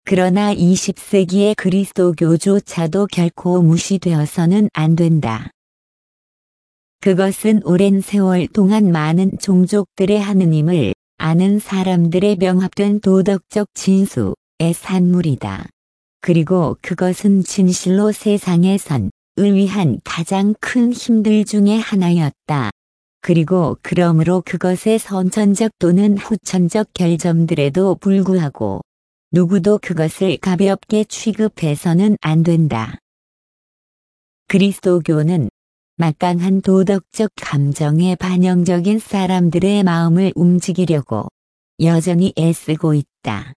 그러나 20세기의 그리스도교조차도 결코 무시되어서는 안 된다. 그것은 오랜 세월 동안 많은 종족들의 하느님을 아는 사람들의 명합된 도덕적 진수의 산물이다. 그리고 그것은 진실로 세상에선 을 위한 가장 큰 힘들 중의 하나였다. 그리고 그러므로 그것의 선천적 또는 후천적 결점들에도 불구하고 누구도 그것을 가볍게 취급해서는 안 된다. 그리스도교는 막강한 도덕적 감정에 반영적인 사람들의 마음을 움직이려고 여전히 애쓰고 있다.